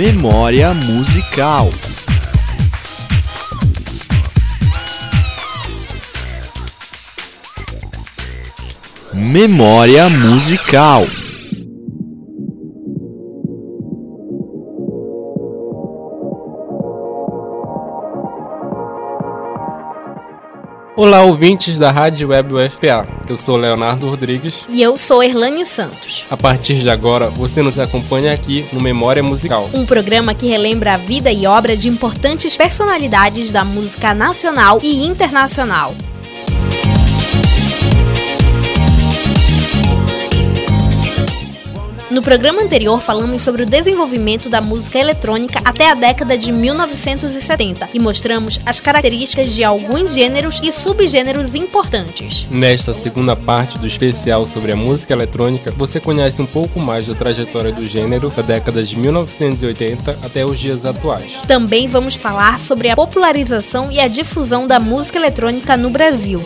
Memória musical. Memória musical. Olá, ouvintes da Rádio Web UFPA. Eu sou Leonardo Rodrigues. E eu sou Erlane Santos. A partir de agora, você nos acompanha aqui no Memória Musical. Um programa que relembra a vida e obra de importantes personalidades da música nacional e internacional. No programa anterior, falamos sobre o desenvolvimento da música eletrônica até a década de 1970 e mostramos as características de alguns gêneros e subgêneros importantes. Nesta segunda parte do especial sobre a música eletrônica, você conhece um pouco mais da trajetória do gênero da década de 1980 até os dias atuais. Também vamos falar sobre a popularização e a difusão da música eletrônica no Brasil.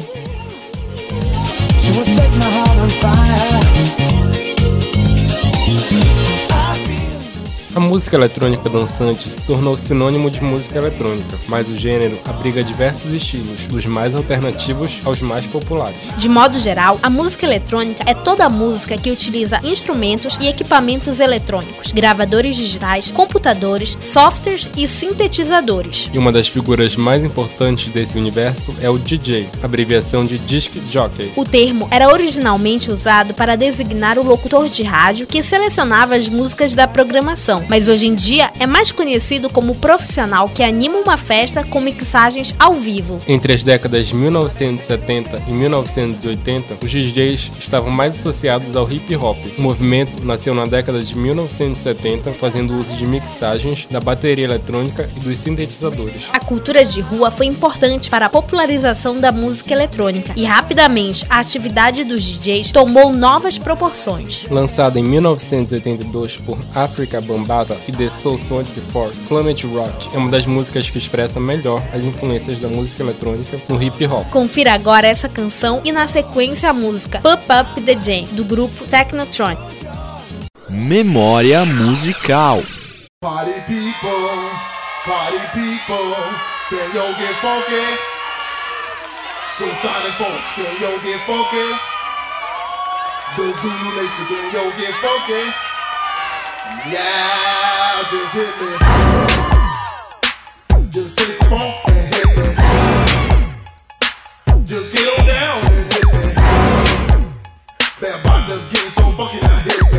A música eletrônica dançante se tornou sinônimo de música eletrônica, mas o gênero abriga diversos estilos, dos mais alternativos aos mais populares. De modo geral, a música eletrônica é toda música que utiliza instrumentos e equipamentos eletrônicos, gravadores digitais, computadores, softwares e sintetizadores. E uma das figuras mais importantes desse universo é o DJ, abreviação de Disc Jockey. O termo era originalmente usado para designar o locutor de rádio que selecionava as músicas da programação, mas hoje em dia é mais conhecido como profissional que anima uma festa com mixagens ao vivo. Entre as décadas de 1970 e 1980, os DJs estavam mais associados ao hip hop. O movimento nasceu na década de 1970, fazendo uso de mixagens da bateria eletrônica e dos sintetizadores. A cultura de rua foi importante para a popularização da música eletrônica e rapidamente a atividade dos DJs tomou novas proporções. Lançada em 1982 por Afrika Bambaataa e The Soul Sonic Force, Planet Rock é uma das músicas que expressa melhor as influências da música eletrônica no hip hop. Confira agora essa canção e na sequência a música Pump Up the Jam, do grupo Technotronic. Memória musical. Party people, can you get funky? Soul Sonic Force, can you get funky? The Zulu Nation, can you get funky? Yeah, just hit me. Just taste the funk and hit me. Just get on down and hit me. That body just getting so funky now, hit me.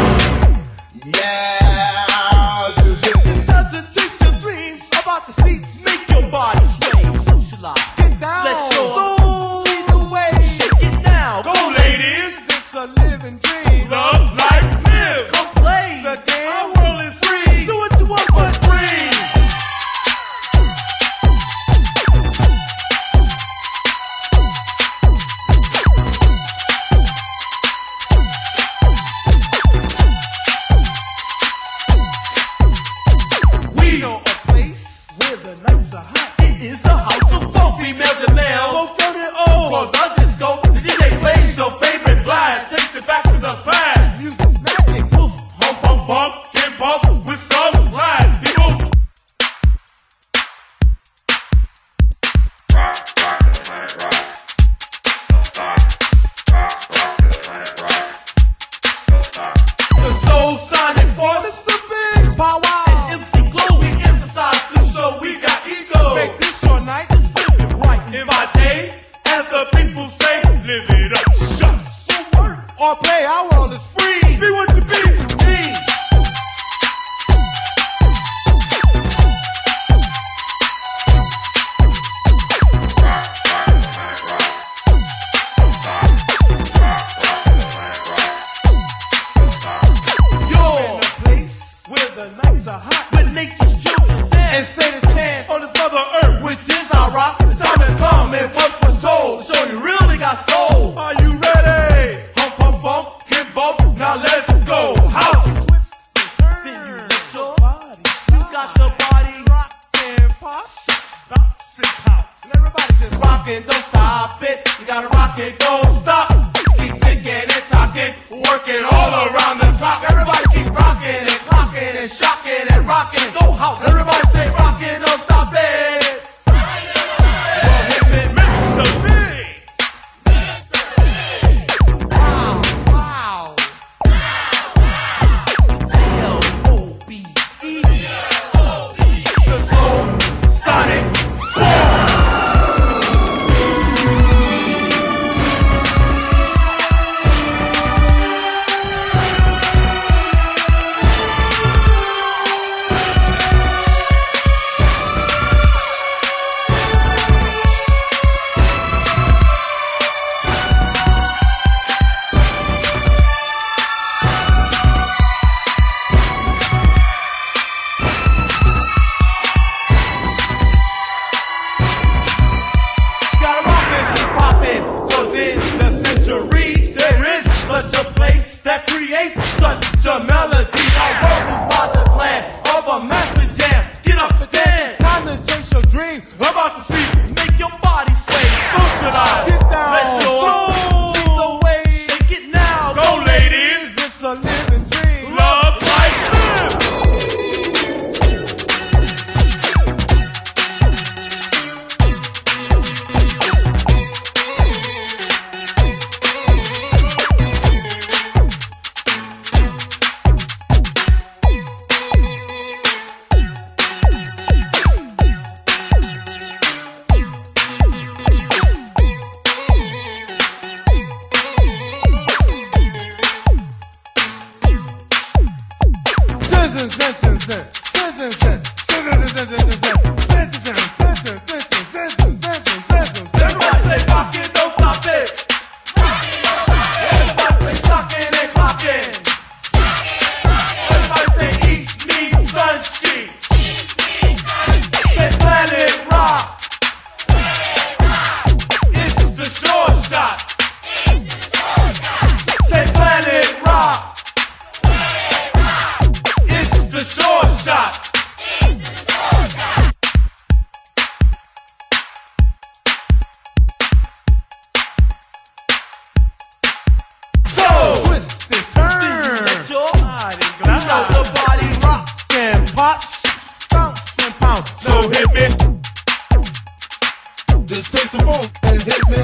Yeah, just hit me. It's time to chase your dreams about the seats. Make your body sway, socialize. Get down. Let your soul lead the way. Shake it down. Go, ladies. It's a living dream. Love, life, live. Come play the game. Our world is free. Do what you want, but free. We know a place where the nights are hot. It is a house of both females and males. Both young and old. For the disco, the DJ plays your favorite blast. Takes it back to the past. Music's magic. Poof. Bump, bump, bump. Get bump with some blast. People. Rock to the planet rock. Don't stop. Rock to the planet rock. Don't stop. The Soul Sonic Force. It's the big power. And MC Glow, we emphasize the show. We got ego. Make this your night. Just live it right. In my day, as the people say, live it up. Shut. So work or play, our world is free. Be what you be to me. Rock to the planet rock. Don't stop. Rock to the planet rock. Don't stop. You're in a place where the nights are hot, with nature's children dance and say the chant on this mother earth, which is our rock. The time has come and work for soul to show you really got soul. Are you ready? Hump, hump, bump, hip bump. Now let's go. House. Then you let your body. You got the body rock and pop. Bounce and house. And everybody just rock it, don't stop it. You gotta rock it, don't stop. Keep ticking and talking, working all around the clock. Everybody keep rocking and clocking and shocking and rocking. hit me.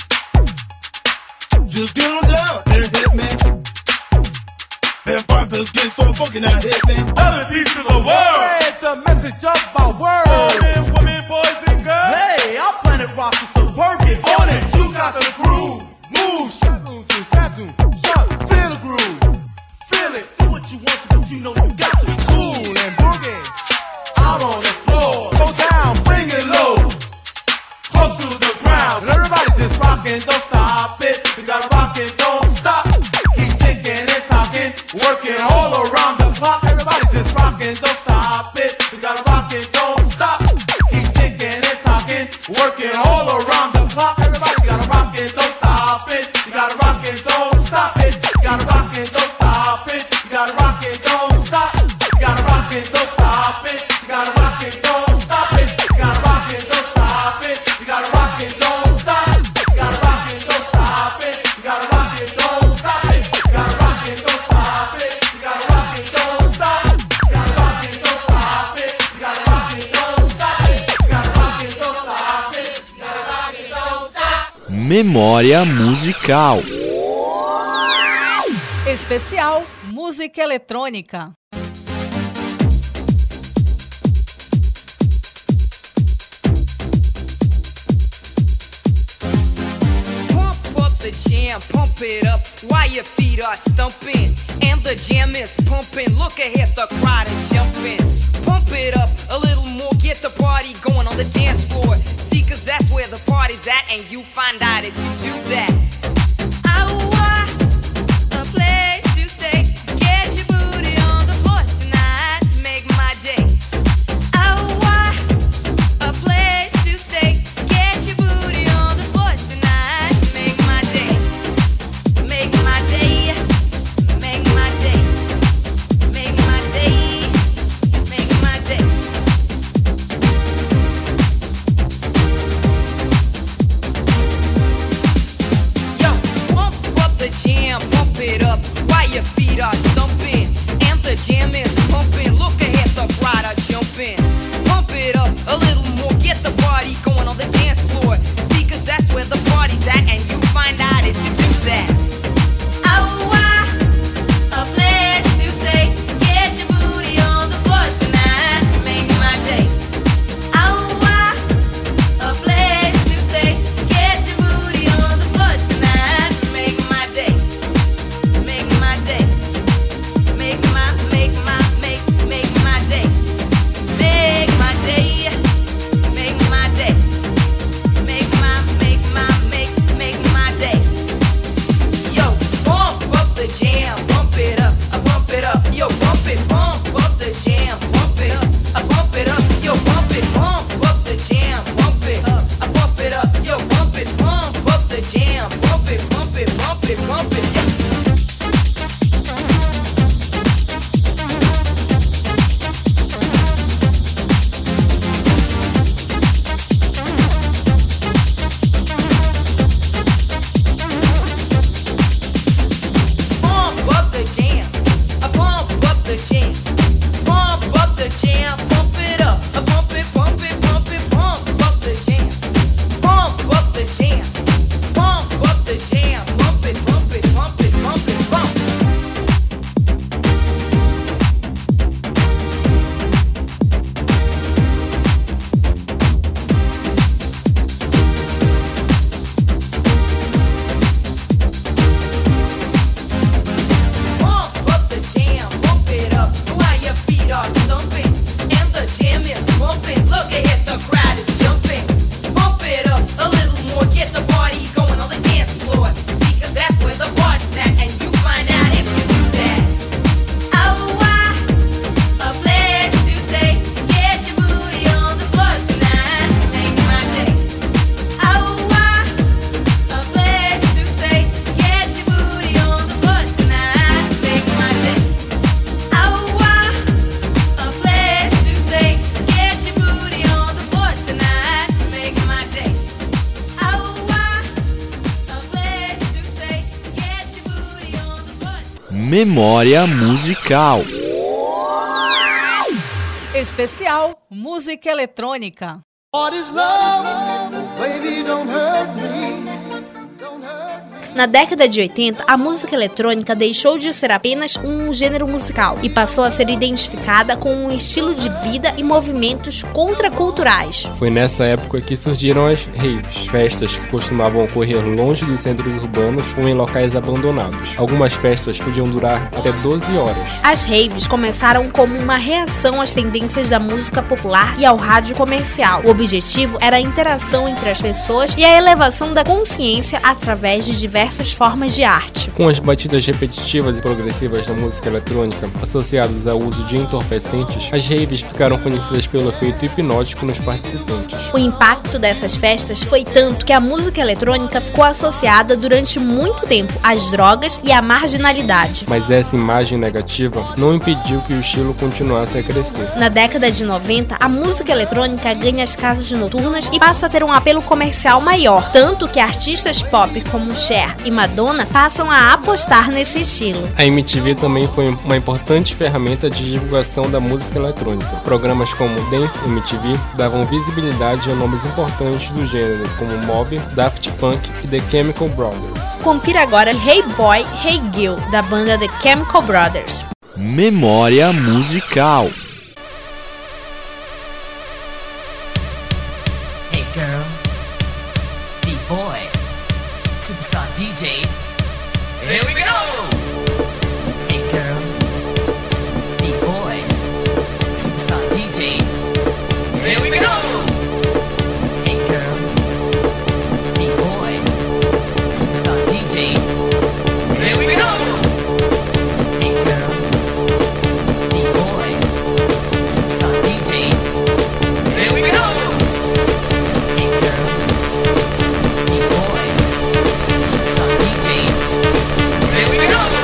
Just get on down and hit me. Them fighters get so funky now hit me. Other piece of the world. Spread the message of my world. Men, women, boys, and girls. Hey, I'm Planet Rock, so work it. On it, you got the groove. Move, shadow to tattoo, shut, feel the groove, feel it. Do what you want to, but you know you got to be cool. Cool and boogie, Out on the floor. go down, bring it low. Close to the ground. And everybody just rockin', don't stop it. You gotta rock it, don't stop. Keep ticking and talking, working all around the clock. Everybody just rockin', don't stop it. You gotta rock it, don't stop. Keep ticking and talking, working all around the clock. Everybody gotta rock it, don't stop it. You gotta rock it, don't stop it. You gotta rock it, don't stop it. You gotta rock it, don't stop. You gotta rock it, don't stop it. You gotta rock it, don't stop it. You gotta rock it, don't stop it. You gotta rock it, don't stop. You gotta rock it, don't stop it. You gotta rock it, don't stop it. You gotta rock it, don't stop it. You gotta rock it, don't stop. You gotta rock it, don't stop it. You gotta rock it, don't stop it. You gotta rock it, don't stop it. You gotta rock it, don't stop. Memória musical. Especial Música Eletrônica. Pump up the jam, pump it up while your feet are stumping. And the jam is pumping, look ahead, the crowd is jumping. Pump it up a little more, get the party going on the dance floor. See, cause that's where the party's at, and you find out if you do that. A place to stay, get your booty on the floor tonight, make my day. A place to stay, get your booty on the floor tonight, make my day. Make my day, make my day, make my day, make my day. Yo, pump up the jam, pump it up while your feet are stumping. And the jam is pumping, look ahead, the crowd are jumping. Pump it up a little more, get the party going on the dance floor. See, cause that's where the party's at, and you find out if you do that. A place to stay, get your booty on the floor tonight, make my day. A place to stay, get your booty on the floor tonight, make my day. Make my day. Make my day. Make my day. Make my day. Make my day. Make my day. Yo, pump up the jam, pump it up, I pump it up. Yo, pump up the jam, pump it up, I pump it up. Yo, pump up the jam, pump it up, I pump it up. Yo, pump up the jam, pump it, pump it, pump it, pump it. Yeah. Pump up the jam, I pump up the jam. Pump up the jam, pump it up, I pump it, pump it, pump it, pump up the jam. Pump up the jam, pump up the jam, pump it, pump it, pump it, pump it, pump. Pump up the jam, pump it up while your feet are stumping. And the jam is pumping, look ahead, the crowd is jumping. Pump it up a little more, get the party going on the dance floor. See, cause that's where the party's at, and you find out if you do that. A place to stay, get your booty on the floor tonight, make my day. A place to stay, get your booty on the floor tonight, make my day. A place to stay, get your booty on the floor tonight, make my day. A place to stay, get your booty on the floor tonight. Memória musical. Especial Música Eletrônica. What is love? Baby, don't hurt me. Na década de 80, a música eletrônica deixou de ser apenas um gênero musical e passou a ser identificada com um estilo de vida e movimentos contraculturais. Foi nessa época que surgiram as raves, festas que costumavam ocorrer longe dos centros urbanos ou em locais abandonados. Algumas festas podiam durar até 12 horas. As raves começaram como uma reação às tendências da música popular e ao rádio comercial. O objetivo era a interação entre as pessoas e a elevação da consciência através de diversas formas de arte. Com as batidas repetitivas e progressivas da música eletrônica associadas ao uso de entorpecentes, as raves ficaram conhecidas pelo efeito hipnótico nos participantes. O impacto dessas festas foi tanto que a música eletrônica ficou associada durante muito tempo às drogas e à marginalidade. Mas essa imagem negativa não impediu que o estilo continuasse a crescer. Na década de 90, a música eletrônica ganha as casas noturnas e passa a ter um apelo comercial maior, tanto que artistas pop como Cher e Madonna passam a apostar nesse estilo. A MTV também foi uma importante ferramenta de divulgação da música eletrônica. Programas como Dance MTV davam visibilidade a nomes importantes do gênero, como Mob, Daft Punk e The Chemical Brothers. Confira agora Hey Boy, Hey Girl, da banda The Chemical Brothers. Memória musical. Hey girls, B-boys, superstar DJs, here we go! Hey girls, B-boys, superstar DJs, here we go! Hey girls, B-boys, superstar DJs, here we go! Hey girls, B-boys, superstar DJs, here we go! Hey girls, B-boys, superstar DJs, here we go!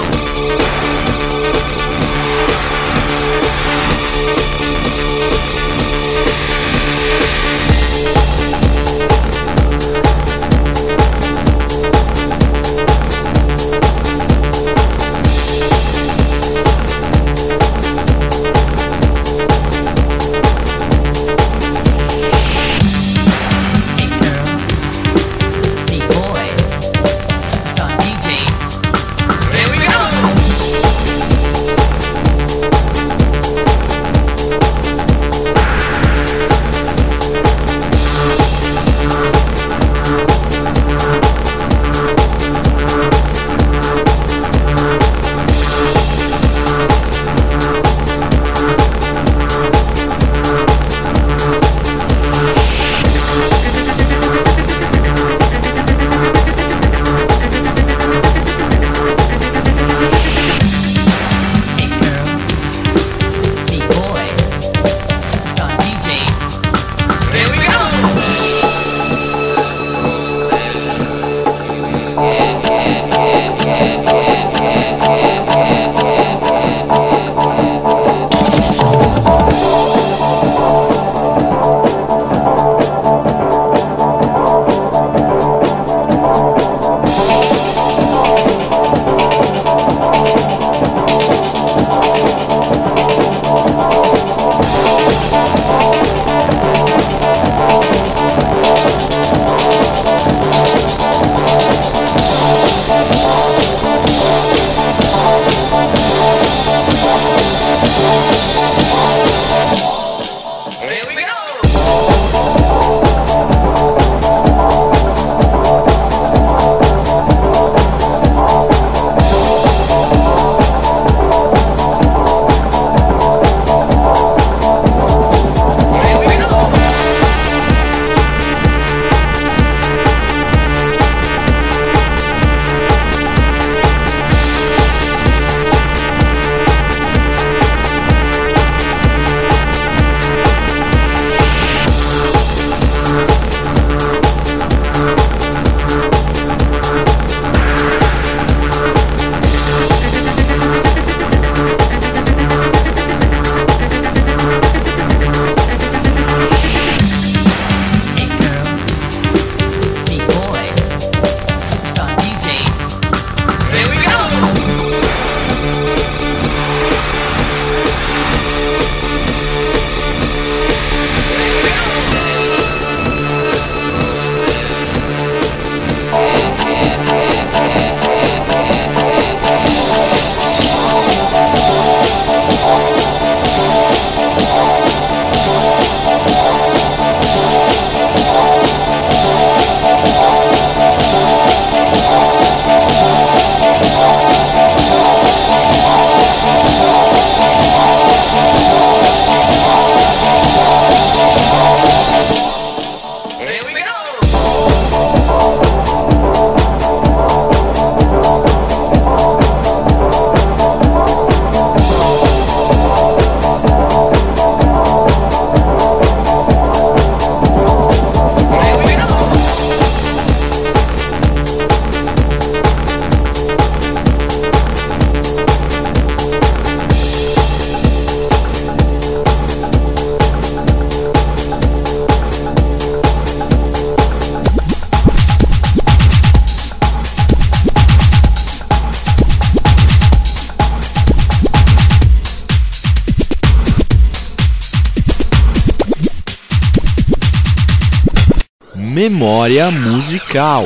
Memória musical.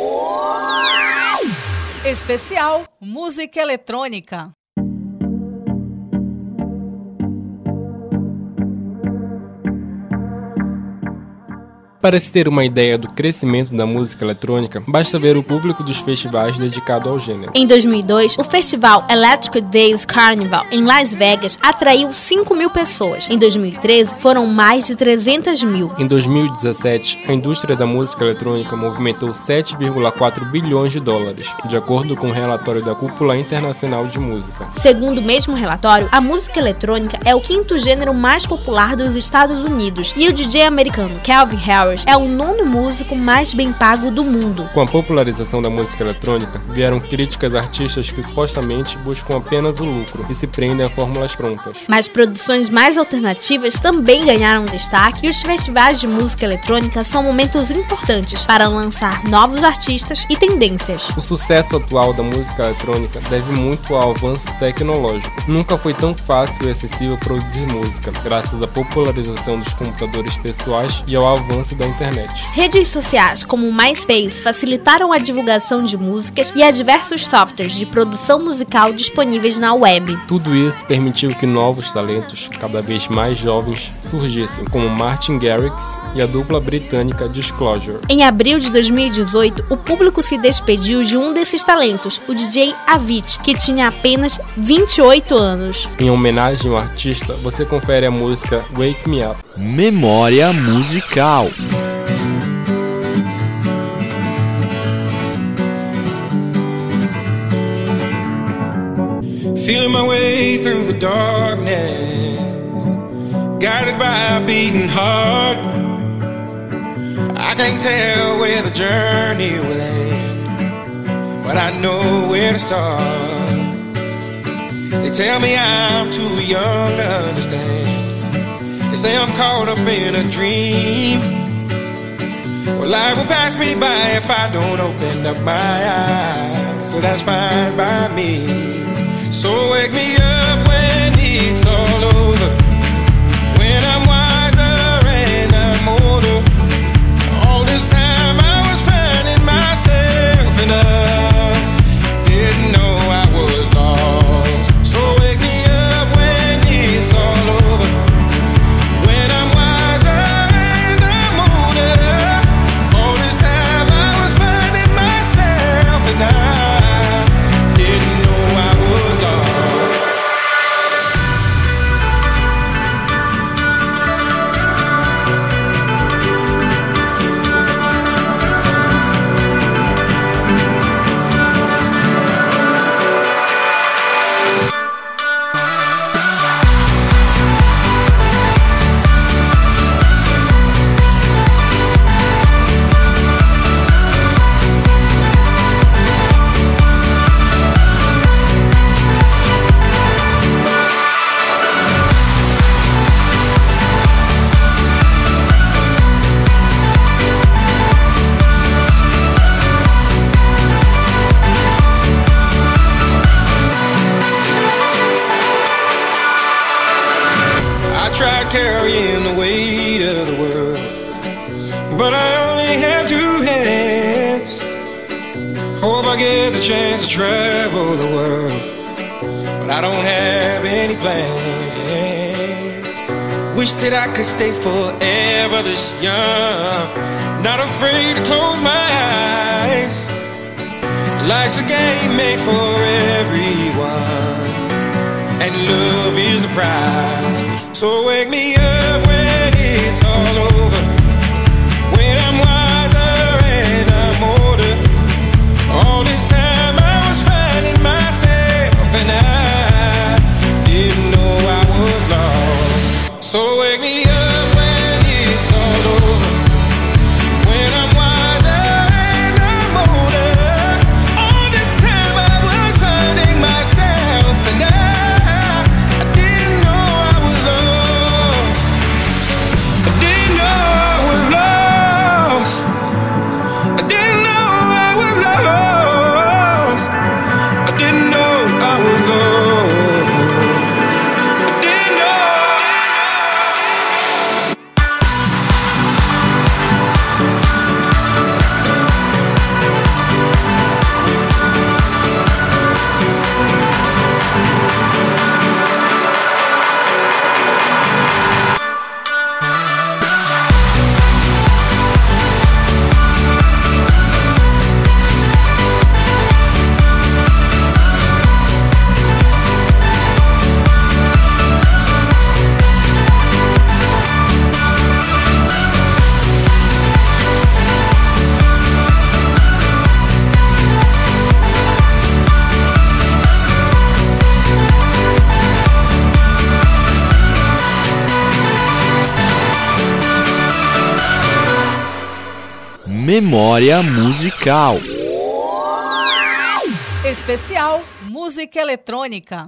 Especial Música Eletrônica. Para se ter uma ideia do crescimento da música eletrônica, basta ver o público dos festivais dedicados ao gênero. Em 2002, o festival Electric Days Carnival, em Las Vegas, atraiu 5.000 pessoas. Em 2013, foram mais de 300.000. Em 2017, a indústria da música eletrônica movimentou 7,4 bilhões de dólares, de acordo com o relatório da Cúpula Internacional de Música. Segundo o mesmo relatório, a música eletrônica é o 5º gênero mais popular dos Estados Unidos e o DJ americano Calvin Harris é o 9º músico mais bem pago do mundo. Com a popularização da música eletrônica, vieram críticas a artistas que supostamente buscam apenas o lucro e se prendem a fórmulas prontas. Mas produções mais alternativas também ganharam destaque e os festivais de música eletrônica são momentos importantes para lançar novos artistas e tendências. O sucesso atual da música eletrônica deve muito ao avanço tecnológico. Nunca foi tão fácil e acessível produzir música, graças à popularização dos computadores pessoais e ao avanço da internet. Redes sociais como o MySpace facilitaram a divulgação de músicas e há diversos softwares de produção musical disponíveis na web. Tudo isso permitiu que novos talentos, cada vez mais jovens, surgissem, como Martin Garrix e a dupla britânica Disclosure. Em abril de 2018, o público se despediu de um desses talentos, o DJ Avicii, que tinha apenas 28 anos. Em homenagem ao artista, você confere a música Wake Me Up. Memória musical. Feeling my way through the darkness, guided by a beating heart. I can't tell where the journey will end, but I know where to start. They tell me I'm too young to understand. They say I'm caught up in a dream. Well, life will pass me by if I don't open up my eyes. So that's fine by me. So wake me up when it's all over, when I'm wiser and I'm older. All this time I was finding myself and I didn't know I was lost. So wake me up when it's all over, when I'm wiser and I'm older. All this time I was finding myself and I didn't know I was lost. Tried carrying the weight of the world, but I only have 2 hands. Hope I get the chance to travel the world, but I don't have any plans. Wish that I could stay forever this young, not afraid to close my eyes. Life's a game made for everyone, and love is the prize. So wake me up when it's all over, when I'm wiser and I'm older. All this time I was finding myself and I didn't know I was lost. So wake me up when it's all over, when I'm wiser and I'm older. All this time I was finding myself and I didn't know I was lost. Memória musical. Especial Música Eletrônica.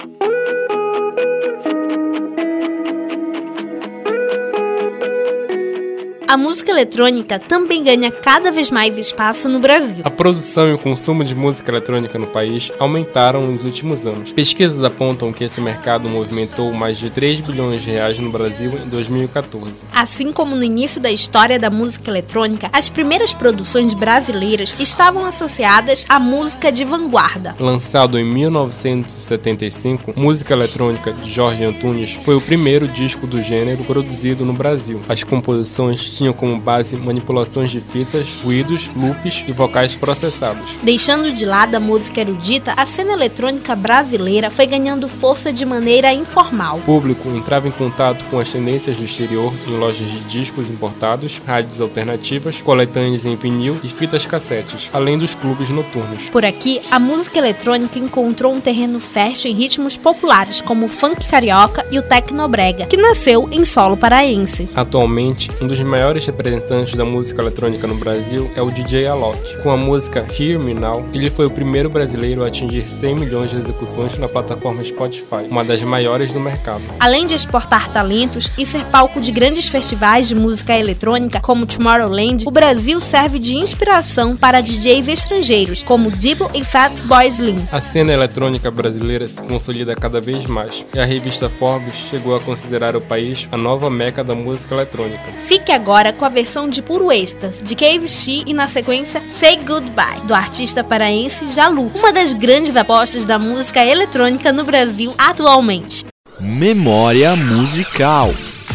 A música eletrônica também ganha cada vez mais espaço no Brasil. A produção e o consumo de música eletrônica no país aumentaram nos últimos anos. Pesquisas apontam que esse mercado movimentou mais de 3 bilhões de reais no Brasil em 2014. Assim como no início da história da música eletrônica, as primeiras produções brasileiras estavam associadas à música de vanguarda. Lançado em 1975, Música Eletrônica de Jorge Antunes foi o primeiro disco do gênero produzido no Brasil. As composições tinham como base manipulações de fitas, ruídos, loops e vocais processados. Deixando de lado a música erudita, a cena eletrônica brasileira foi ganhando força de maneira informal. O público entrava em contato com as tendências do exterior em lojas de discos importados, rádios alternativas, coletâneas em vinil e fitas cassetes, além dos clubes noturnos. Por aqui, a música eletrônica encontrou um terreno fértil em ritmos populares como o funk carioca e o tecnobrega, que nasceu em solo paraense. Atualmente, um dos maiores representantes da música eletrônica no Brasil é o DJ Alok. Com a música Hear Me Now, ele foi o primeiro brasileiro a atingir 100 milhões de execuções na plataforma Spotify, uma das maiores do mercado. Além de exportar talentos e ser palco de grandes festivais de música eletrônica como Tomorrowland, o Brasil serve de inspiração para DJs estrangeiros como Dibble e Fatboy Slim. A cena eletrônica brasileira se consolida cada vez mais, e a revista Forbes chegou a considerar o país a nova meca da música eletrônica. Fique agora com a versão de puro êxtase de KFC e na sequência Say Goodbye, do artista paraense Jalu, uma das grandes apostas da música eletrônica no Brasil atualmente. Memória musical.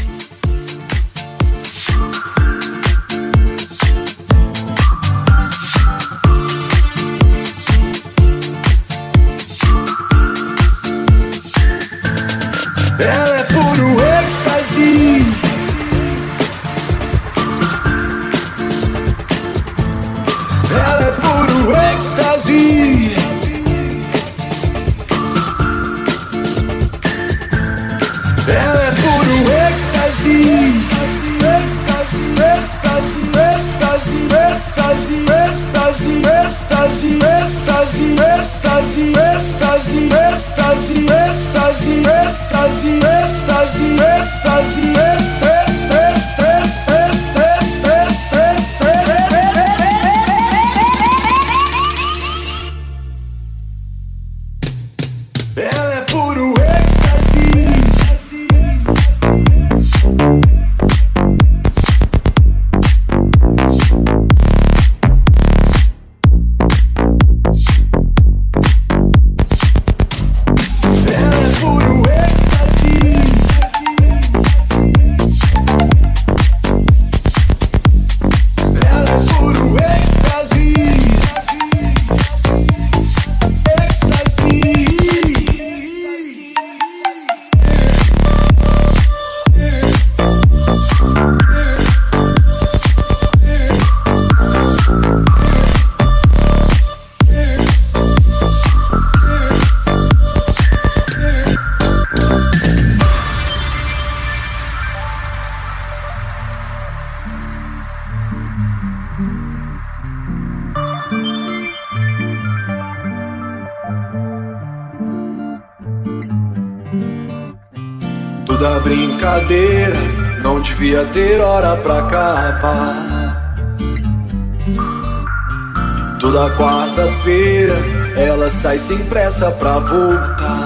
Ela é puro êxtase. Ela é puro êxtase. Ela é puro êxtase. Êxtase, êxtase, êxtase, êxtase, êxtase, êxtase, êxtase, êxtase, êxtase, êxtase, êxtase, êxtase, êxtase, êxtase, ela é puro êxtase. Ela é puro êxtase. Ela é puro êxtase. Toda brincadeira não devia ter hora pra acabar. E toda quarta-feira ela sai sem pressa pra voltar.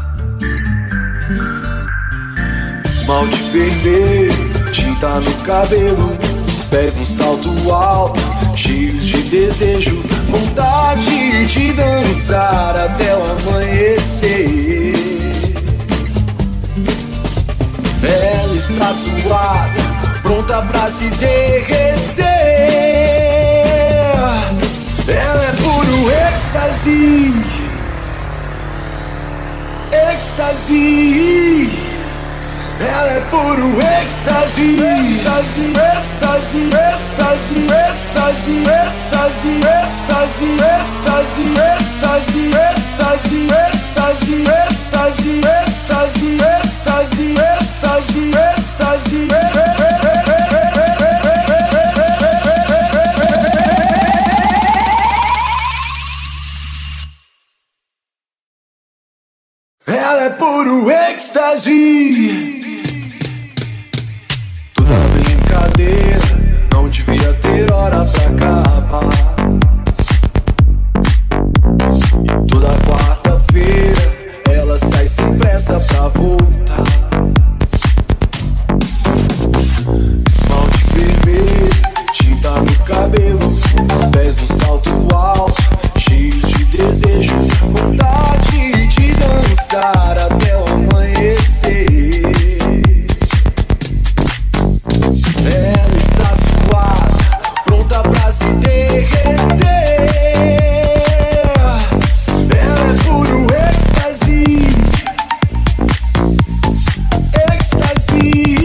Esmalte vermelho, tinta no cabelo, os pés no salto alto, cheios de desejo, vontade de dançar até o amanhecer. Ela está suada, pronta pra se derreter. Ela é puro êxtase. Êxtase. Ela é puro êxtase. Êxtase, êxtase, êxtase, êxtase, êxtase, êxtase, êxtase, êxtase, êxtase, êxtase, êxtase, êxtase, êxtase, êxtase, êxtase, êxtase. é puro êxtase. Toda brincadeira não devia ter hora pra acabar. E toda quarta-feira ela sai sem pressa pra voltar. Esmalte vermelho, tinta no cabelo, pés no salto alto, cheios de desejo, vontade de dançar até o amanhecer. Ela está suada, pronta pra se derreter. Ela é puro êxtase. Êxtase.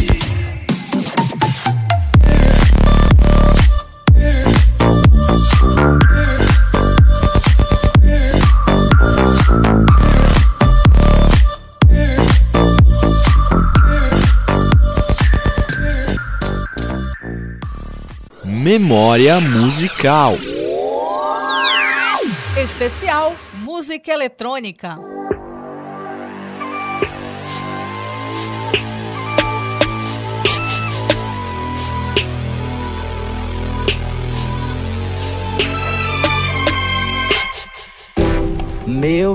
Memória musical. Especial Música Eletrônica. Meu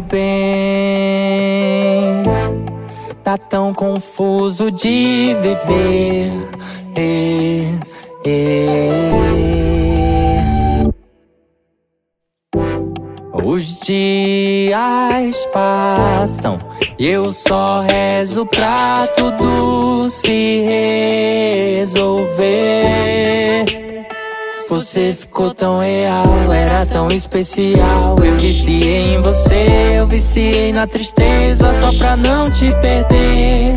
bem, tá tão confuso de viver. Os dias passam e eu só rezo pra tudo se resolver. Você ficou tão real, era tão especial. Eu viciei em você, eu viciei na tristeza só pra não te perder.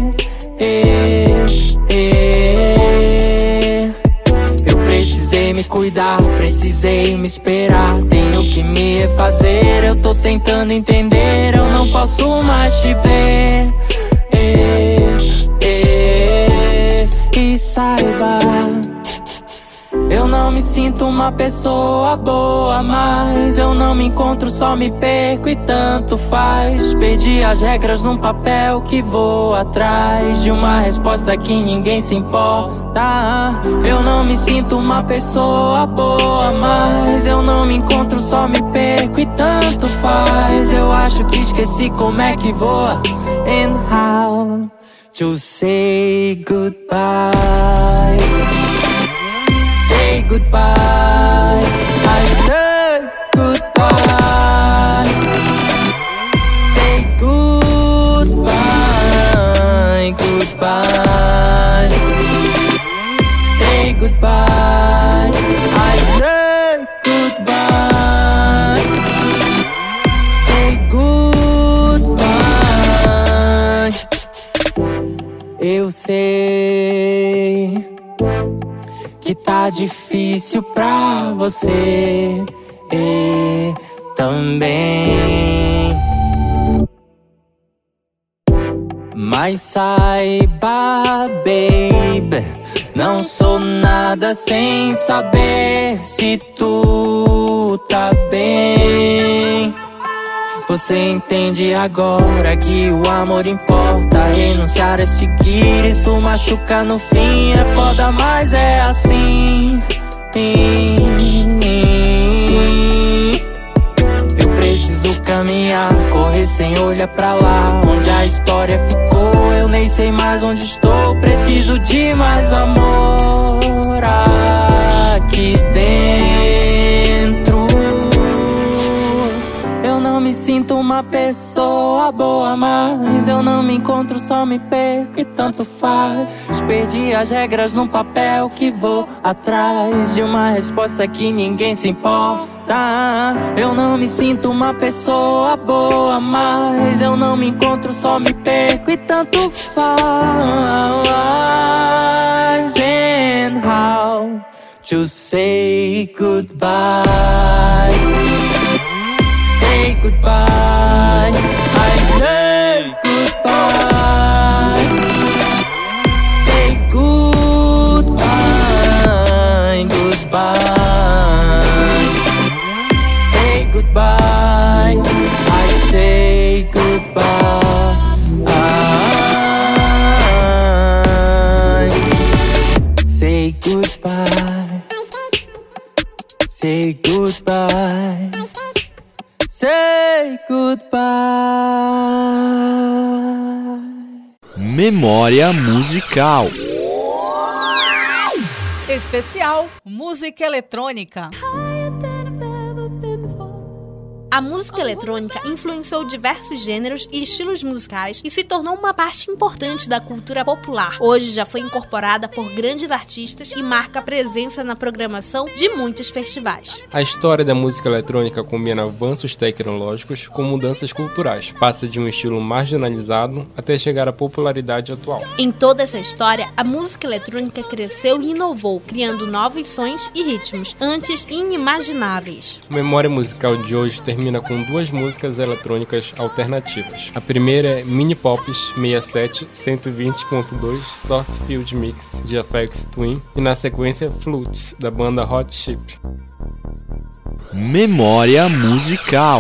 Eu precisei me cuidar, precisei me esperar. Tenho que me refazer, eu tô tentando entender. Eu não posso mais te ver. E saiba, eu não me sinto uma pessoa boa, mas eu não me encontro, só me perco e tanto faz. Perdi as regras num papel que vou atrás de uma resposta que ninguém se importa. Eu não me sinto uma pessoa boa, mas eu não me encontro, só me perco e tanto faz. Eu acho que esqueci como é que voa and how to say goodbye. Say goodbye, I say goodbye. Say goodbye, goodbye. Say goodbye, I say goodbye. Say goodbye. Eu sei que tá difícil pra você também, mas saiba, baby, não sou nada sem saber se tu tá bem. Você entende agora que o amor importa. Renunciar é seguir, isso machuca no fim. É foda, mas é assim. Eu preciso caminhar, correr sem olhar pra lá. Onde a história ficou, eu nem sei mais onde estou. Preciso de mais amor aqui dentro. Eu não me sinto uma pessoa boa, mas eu não me encontro, só me perco e tanto faz. Perdi as regras num papel que vou atrás de uma resposta que ninguém se importa. Eu não me sinto uma pessoa boa, mas eu não me encontro, só me perco e tanto faz. And how to say goodbye. Say goodbye, I say goodbye. Say goodbye, goodbye. Say goodbye, I say goodbye. say goodbye. Memória musical. Especial Música Eletrônica. A música eletrônica influenciou diversos gêneros e estilos musicais e se tornou uma parte importante da cultura popular. Hoje já foi incorporada por grandes artistas e marca a presença na programação de muitos festivais. A história da música eletrônica combina avanços tecnológicos com mudanças culturais. Passa de um estilo marginalizado até chegar à popularidade atual. Em toda essa história, a música eletrônica cresceu e inovou, criando novos sons e ritmos, antes inimagináveis. A memória musical de hoje termina com duas músicas eletrônicas alternativas. A primeira é Mini Pops 67 120.2 Source Field Mix de Aphex Twin e na sequência Flutes da banda Hot Chip. Memória musical.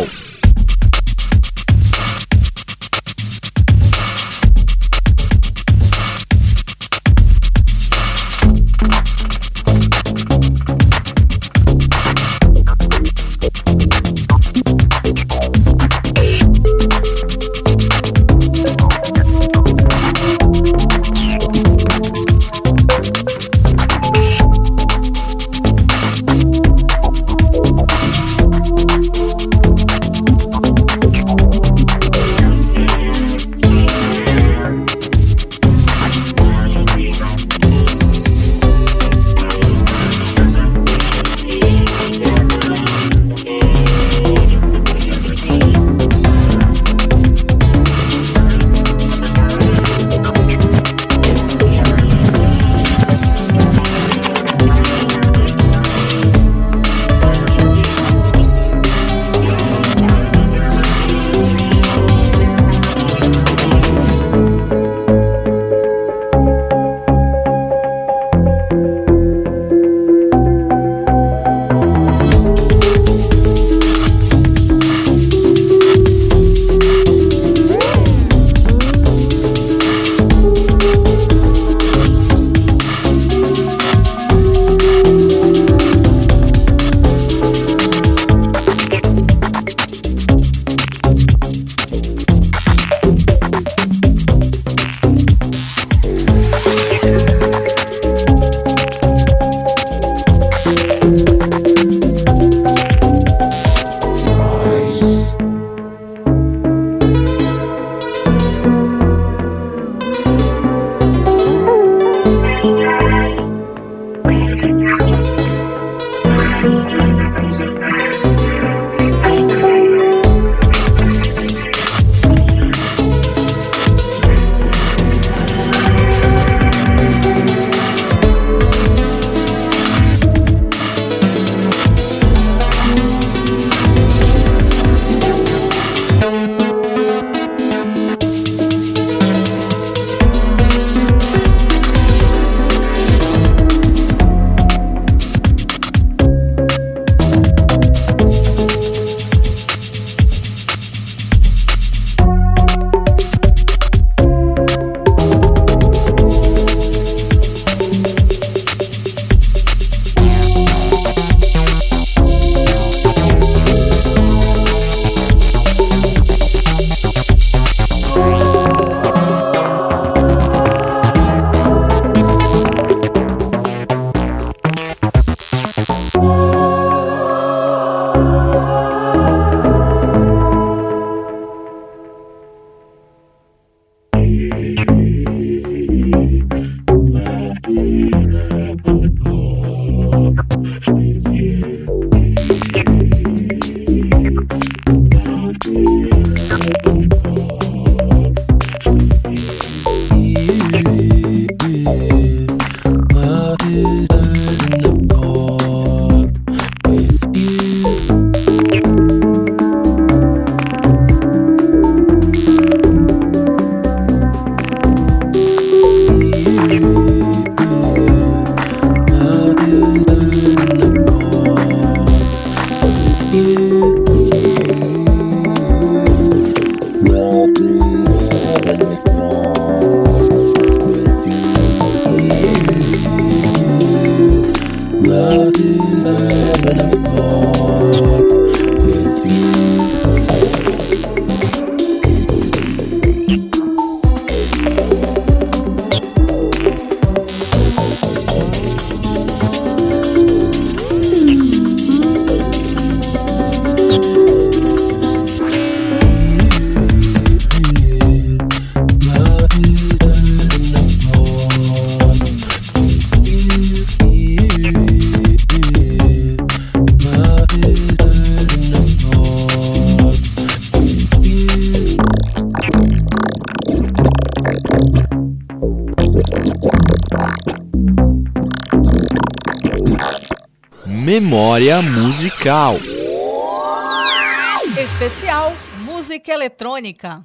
Love is heaven apart with you. Memória musical. Especial Música Eletrônica.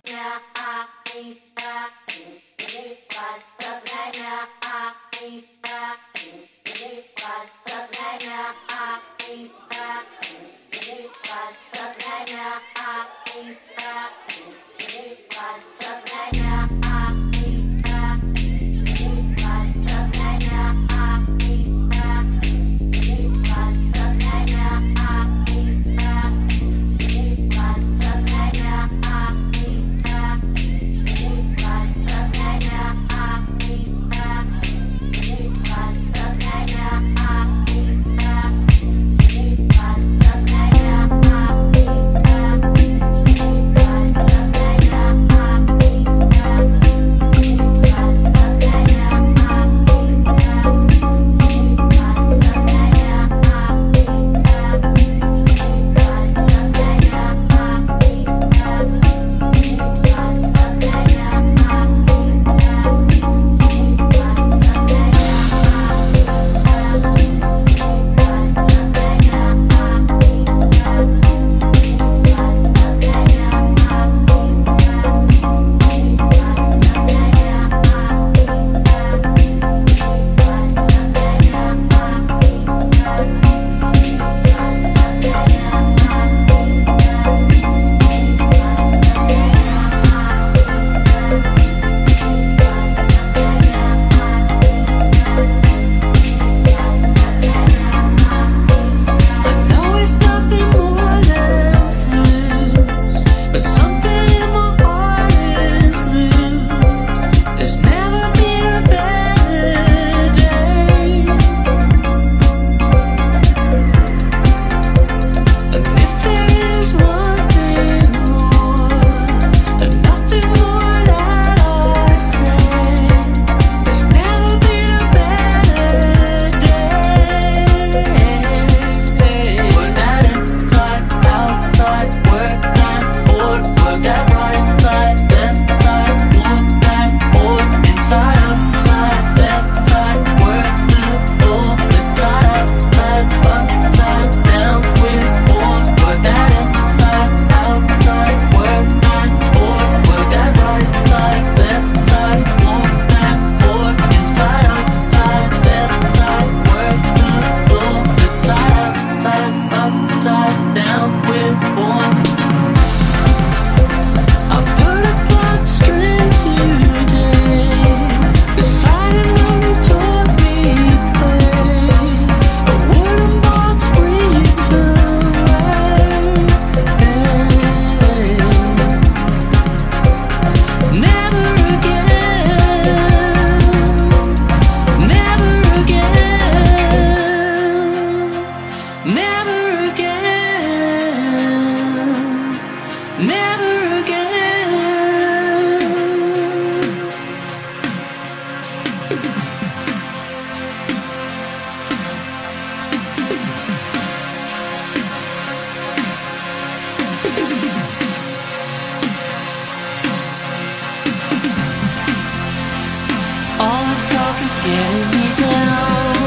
getting me down.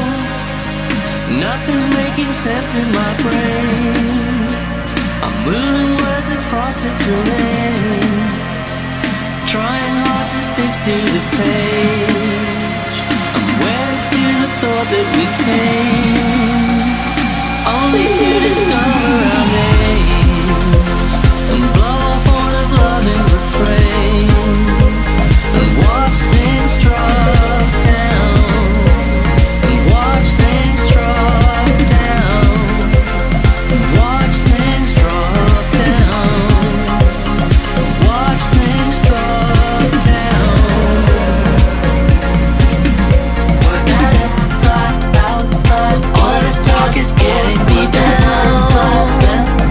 Nothing's making sense in my brain. I'm moving words across the terrain, trying hard to fix to the page. I'm wedded to the thought that we came only to discover our names and blow a horn of loving refrain and watch things drop down, and watch things drop down, and watch things drop down, and watch things drop down. Work that inside, outside, all this talk is getting me down.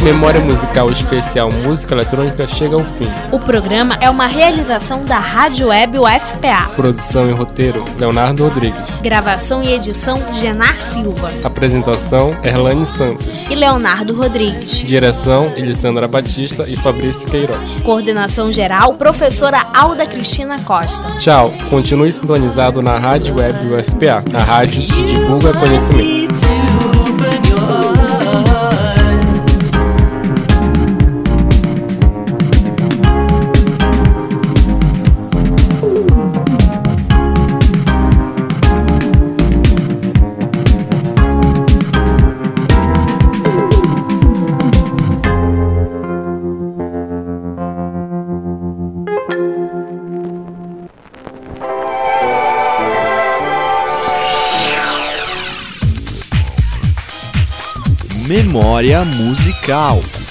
Memória Musical Especial Música Eletrônica chega ao fim. O programa é uma realização da Rádio Web UFPA. Produção e roteiro, Leonardo Rodrigues. Gravação e edição, Genar Silva. Apresentação, Erlane Santos. E Leonardo Rodrigues. Direção, Elisandra Batista e Fabrício Queiroz. Coordenação geral, professora Alda Cristina Costa. Tchau, continue sintonizado na Rádio Web UFPA, a rádio que divulga conhecimento. Memória Musical.